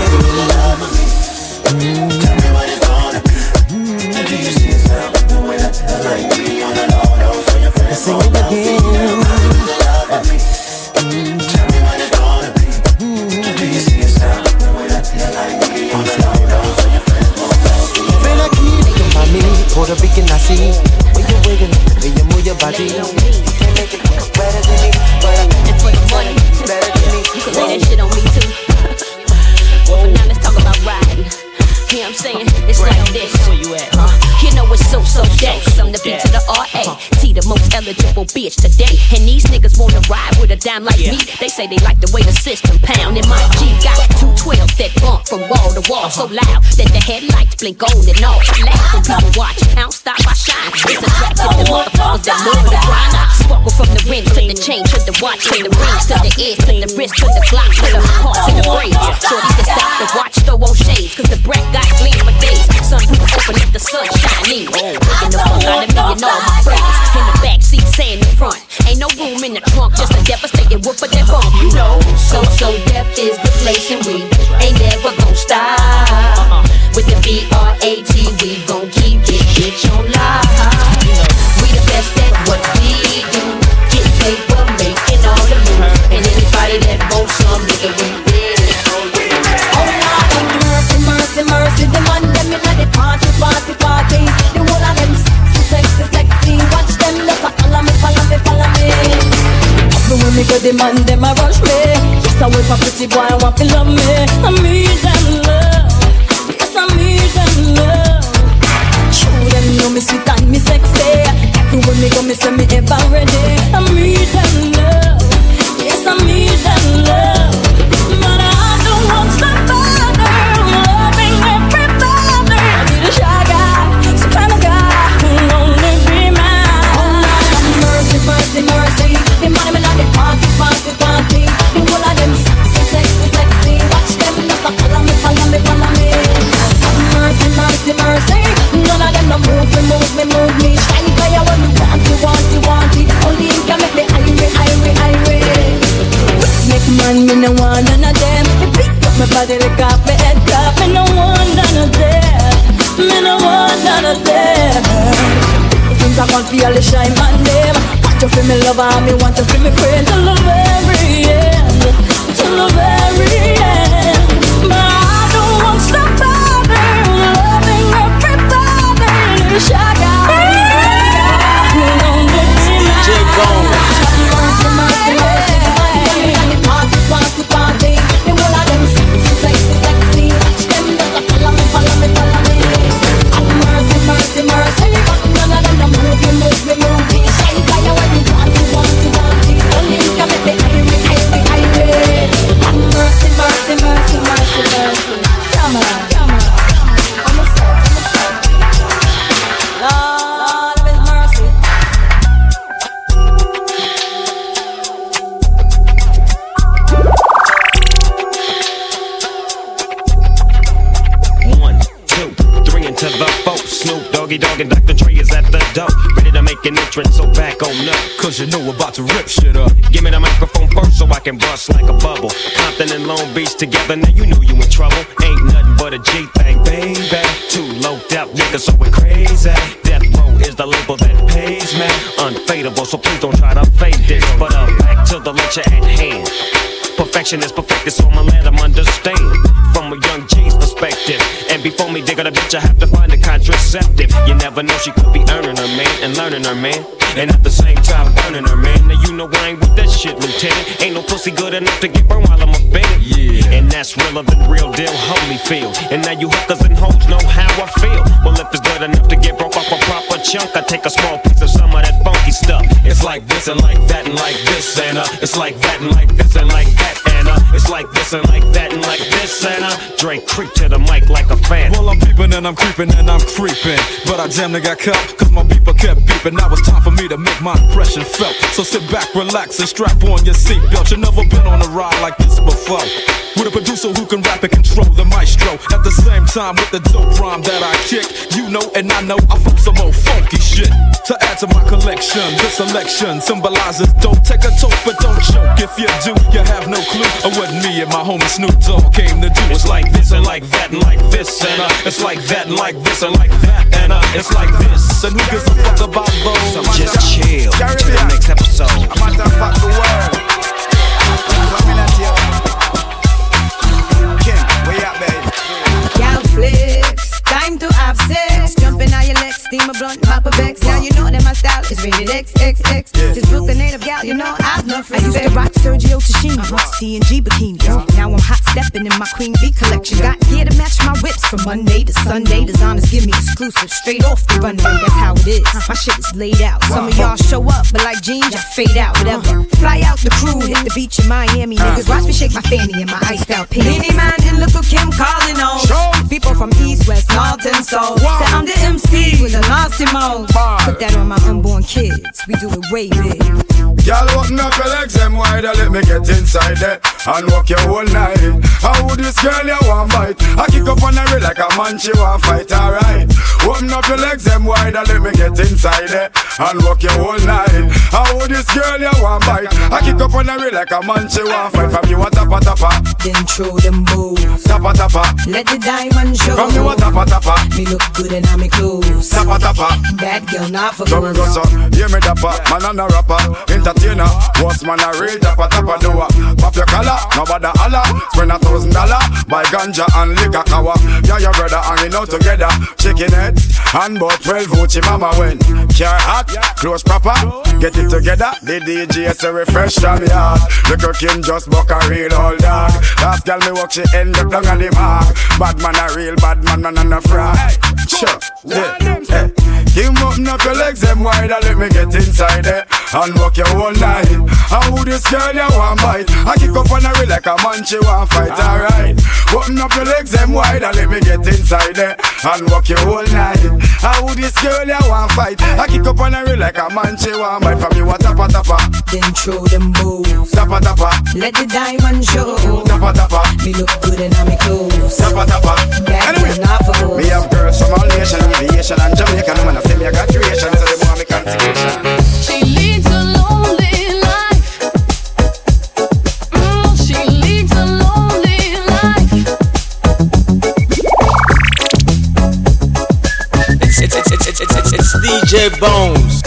Mm. Tell me what it's gonna be. Mm. And do you see yourself doing a like me on the low low for your friends? Sing it again. Mm. Tell me what it's gonna be. Mm. And do you see yourself doing a like me on the low low for your friends? Feel like you, mommy, Puerto Rican, I see. When you wiggle, when you move your body, you can make it better than me. But I bet for the money, better than me. You can lay that shit on me too. Well, for now, let's talk about riding. You know what I'm saying? It's right. Like this. Where you at, huh? You know it's so, so dead. Cause I'm the B to the R A. T, the most eligible bitch today. And these niggas wanna ride with a dime like yeah. me. They say they like the way the system pound. And my G got two twelve that bump from wall to wall. So loud that the headlights blink on and off. I laugh when people watch. I don't stop, I shine. It's attractive to motherfuckers that love the grind. I sparkle from the rims to the chain to the watch. From the rings to the ears to the wrist to the clock to the heart to the braids. Shorties that stop the watch, throw on shades. Cause the brat got gleam for days. Sun people open up the sunshine in. Looking the fuck out of me and all my friends. In the back seat, say in the front. Ain't no room in the trunk, just a devastating whoop of that bump. You know, so so deaf is the place and we ain't never gon' stop. With the B R A T, we gon' keep this bitch on live. We the best at what we do. Get paper, making all the moves. And anybody that wants some, nigga, we did it. Oh Lord, mercy, mercy, mercy. The man them inna the party, party, party. The whole of them sexy, sexy, sexy. Watch them just a follow me, follow me, follow me. But when me go, the man them a rush me. Just a wait for pretty boy, I want to love me. I need them love. Yes, I need them love. True, them know me sweet and me sexy. Everywhere me go, me say me ever ready. I need them love. Yes, I need them love. But I don't want somebody loving everybody. I need a shy guy, some kind of guy who only be mine. Oh Lord, mercy, mercy, mercy. The money me not the party, party, party. The whole of them sexy, sexy, sexy. Watch them just a follow me, follow me, follow me. Mercy, mercy, mercy. None of them no move me, move me, move me. Shine fire when you want, you want, you want it. Only you can make me irate, irate, irate. Make man, me no want none of them. Me pick up my body, lick off my head top. Me no want none of them. Me no want none of them. Things I want feel the shine on them. Want you feel me lover, me want you feel me friend. Till the very end, till the very end. But I don't want somebody loving everybody. Little shy guy, who don't let me lie. Mercy, mercy, mercy. Party, party, party. The whole of them sexy, sexy, sexy. Watch them just a follow me, follow me, follow me. Mercy, mercy, mercy. None of them don't move me, move me, move me. Shine fire when you want, you want, you want it. Only you can make me irate, irate, irate. Mercy, mercy, mercy, mercy, mercy. Come on, come on. I'm a step, I'm a step. Lord of His mercy. To the folk, Snoop Doggy Dogg and Doctor Dre is at the door, ready to make an entrance, so back on up. Cause you know we're about to rip shit up. Give me the microphone first so I can bust like a bubble. Compton and Long Beach together, now you know you in trouble. Ain't nothing but a G thing, baby. Two low-ed out niggas so we crazy. Death Row is the label that pays, man. Unfadable, so please don't try to fade this. But uh, back to the lecture at hand. Perfection is perfected, so I'ma let them understand from a young G's perspective. And before me dig on a bitch, I have to find a contraceptive. You never know, she could be earning her man and learning her man, and at the same time burning her man. Now you know I ain't with that shit, Lieutenant. Ain't no pussy good enough to get burned while I'm offended. Yeah, and that's realer than real deal Holyfield. And now you hookers and hoes know how I feel. Well, if it's good enough to get broke off a proper chunk, I take a small piece of some of that funky stuff. It's like this and like that and like this and uh, it's like that and like this and like that and and uh, it's like this and like that and like this, and uh, Drake creep to the mic like a fan. Well, I'm peeping and I'm creeping and I'm creeping, but I damn near got caught, cause my beeper kept beeping. Now it's time for me to make my impression felt. So sit back, relax, and strap on your seatbelt. You've never been on a ride like this before, with a producer who can rap and control the maestro. At the same time with the dope rhyme that I kick, you know and I know I fuck some old funky shit to add to my collection. This selection symbolizes don't take a toke but don't choke. If you do, you have no clue of what me and my homie Snoop Dogg came to do. It's like this and like that and like this, and uh, it's like that and like this and like that, and uh, it's like this. And who gives a fuck about those? So just chill to the next episode. I'm about to fuck the world. Coming at you. Kim, where you at, babe? Y'all flex, time to have sex. Jumping on your legs, steam a blunt, pop a vex. Now you know that my style is rated X X X. Just book the native gal, you know I've no respect. I used to rock Sergio Tashini, C and G bikinis. Now I'm hot stepping in my Queen Bee collection. Got gear to match my whips from Monday to Sunday. Designers give me exclusive straight off the runway. That's how it is. My shit is laid out. Some of y'all show up, but like jeans, y'all fade out. Whatever. Fly out the crew, hit the beach in Miami. Niggas watch me shake my fanny in my iced out pants. Mini man and Little Kim calling on. People from East, West, North, and South. Say I'm the M C with the nasty mode. Put that on my unborn kids. We do it way big. Y'all open up your legs them wide and let me get inside there and walk your whole night. How would this girl you want bite? I kick up on her real like a man she want fight, alright. Open up your legs them wide and let me get inside there and walk your whole night. How would this girl you want bite? I kick up on her real like a man she want fight. From you a tappa tappa, then throw them moves. Tappa tappa, let the diamond show. From you a tappa tappa, me look good in all my clothes. Tappa tappa, bad girl not for so we go so, hear me dapper, man and a rapper, entertainer, boss man a real tappa tappa doer. Pop your collar, nobody holla, spend a thousand dollar, buy ganja and liquor cover. Yeah, your brother hanging out together, shaking head, and about twelve Uchi mama when car hot, close proper, get it together. The D J say refresh on me heart. Little Kim just buck a real old dog. Last girl me walk she end up down on the mark. Bad man a real bad man, man and a fraud. Sure, yeah, hey. Kim open up your legs them wide and let me get inside there and walk your whole night. How would this girl you want bite? I kick up on her real like a man she want fight, alright. Open up your legs them wide and let me get inside there and walk your whole night. How would this girl you want fight? I kick up on her real like a man she want bite. From you a tappa tappa, then throw them moves. Tappa tappa, let the diamond show. Tappa tappa, me look good in all my clothes. Tappa tappa, bad girl not for goals. Me have girls from all nations, aviation and Jamaican. When I say me I got creation, so they want me consecration. She leads a lonely life. Mm, she leads a lonely life. It's it's it's it's it's it's, it's D J Bones.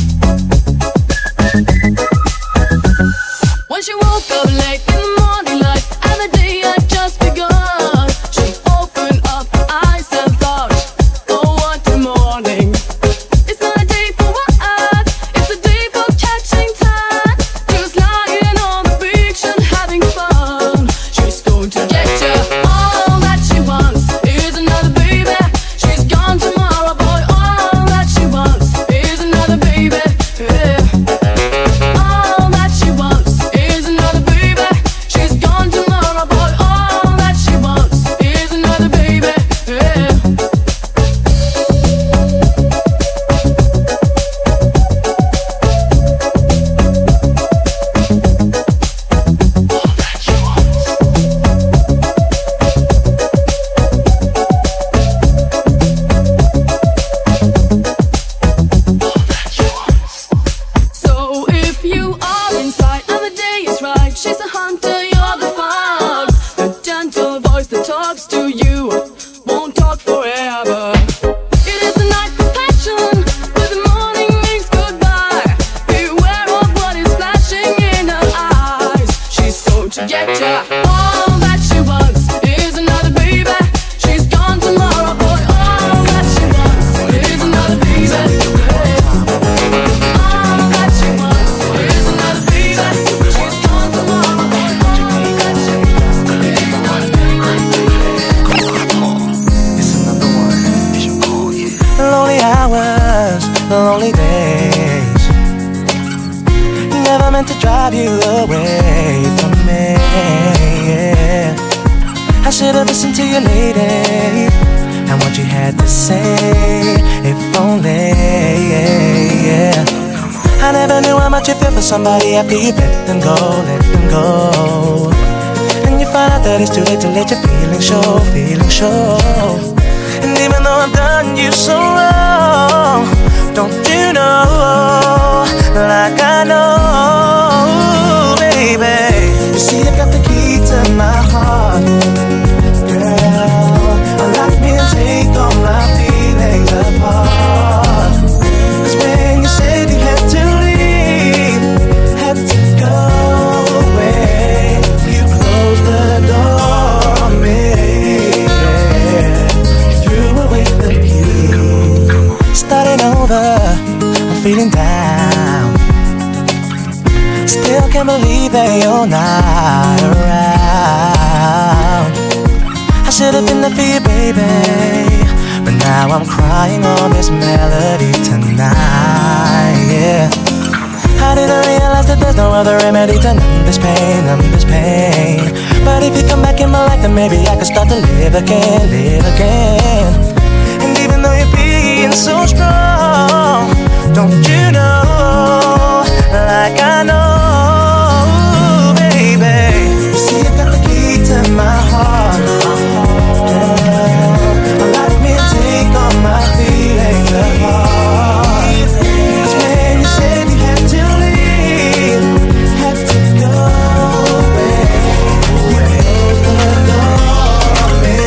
When she woke up late in the morning light, and the day had just begun, she opened up her eyes and thought, oh what a morning. It's not a day for what, it's a day for catching time. Just lying on the beach and having fun. She's going to get you. All that she wants is another baby. She's gone tomorrow, boy. All that she wants is another baby. Yeah. All that she wants is another baby. She's gone tomorrow, boy. All that she wants is another baby. Yeah. So if you are inside and the day is right, she's a hunter, you're the fox. The gentle voice that talks to you won't talk forever. It is the night for passion, but the morning means goodbye. Beware of what is flashing in her eyes. She's going to get ya. All that she wants is another baby. She's gone tomorrow, boy. All that she wants is another baby. All that she wants is another baby. She's gone tomorrow, boy. All that she wants is another baby. The lonely hours, the lonely days, never meant to drive you away from me. should've listened to you, lady, and what you had to say. If only, yeah. I never knew how much you feel for somebody after you let them go, let them go. And you find out that it's too late to let your feelings show, feelings show. And even though I've done you so wrong, don't you know, like I know, baby. You see, I got the key to my heart, girl. Unlock me and take all my feelings apart. 'Cause when you said you had to leave, had to go away, you closed the door on me, yeah. Threw away the key. Starting over, I'm feeling down. Still can't believe that you're not around. I should've been there for you, baby, but now I'm crying on this melody tonight, yeah. How did I realize that there's no other remedy to numb this pain, numb this pain? But if you come back in my life, then maybe I can start to live again, live again. And even though you're being so strong, don't you know, like I know, baby. You see, I got the key to my heart, girl. Allow me to take all my feelings apart. 'Cause when you said you had to leave, had to go away, you closed the door on me.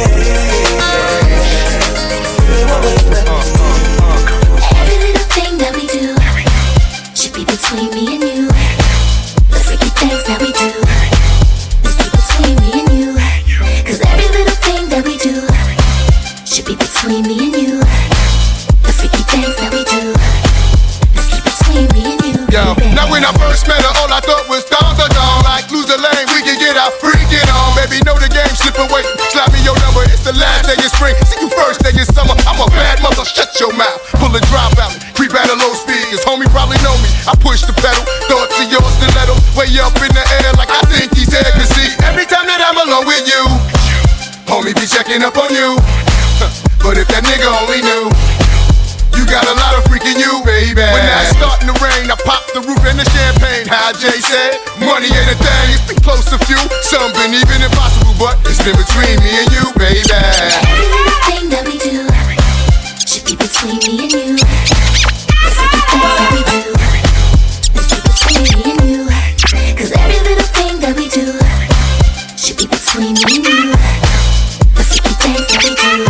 Every little thing that we do should be between me and you. The freaky things that we do is be between me and you. 'Cause every little thing that we do should be between me and you. The freaky things that we do is keep between me and you. Yo, now when I first met her, all I thought was down the dawn. Like, lose the lane, we can get out, freaking on. Baby, know the game, slip away. Slap me your number, it's the last day of spring. See you first day of summer, I'm a bad mother, shut your mouth. Pull a drop out, creep at a low speed. Cause homie probably know me, I push the pedal. Thoughts of your stiletto, way up in the air like I think he's there. Cause see, every time that I'm alone with you, homie be checking up on you. But if that nigga only knew, you got a lot of freaking you, baby. When that's starting to rain, I pop the roof and the champagne. How Jay said, money ain't a thing, it's been close to few. Some been even impossible, but it's been between me and you, baby. Every little thing that we do should be between me and you. The freaky things that we do is be between me and you. 'Cause every little thing that we do should be between me and you. The freaky things that we do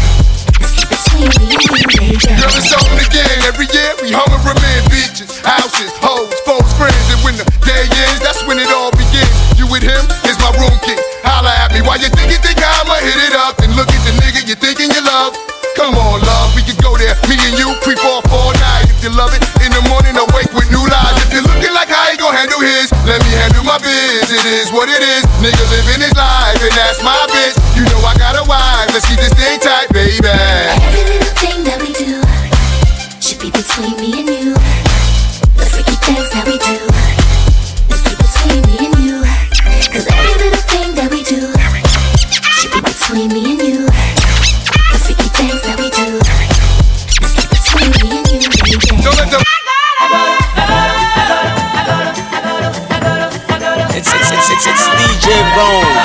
is keep between me and you, baby. Girl, it's on again. Every year we home and remain beaches, houses, hoes, folks, friends. And when the day ends, that's when it all begins. You with him is my room key. Holla at me while you think you think I'ma hit it up. Then look at the nigga you thinking you love. Come on, love, we can go there. Me and you creep off all night. If you love it, in the morning awake with new lies. If you're looking like how he gon' handle his, let me handle my biz. It is what it is. Nigga living his life, and that's my bitch. You know I got a wife. Let's keep this thing tight, baby. Every little thing that we do should be between me and you. The freaky things that we do is keep between me and you. 'Cause every little thing that we do should be between me and you. The freaky things that we do is keep between me and you, baby. Don't let the It's, it's, it's, it's, it's D J Bones.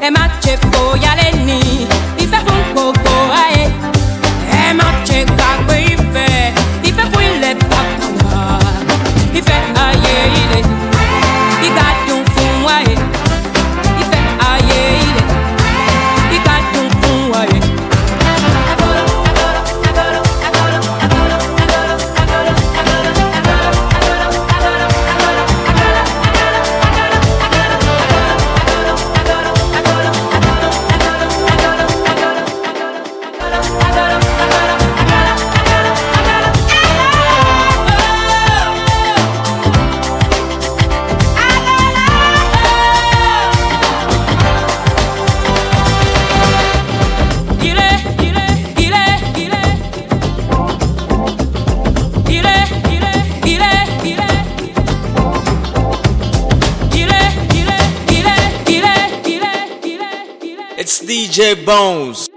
e mache boya leni, ife fun gbogbo aye. E mache gbagbe ife, ife fun ile papa wa. Ife aye ile, igbadun fun aye. Ife aye ile, igbadun fun aye. It's D J Bones.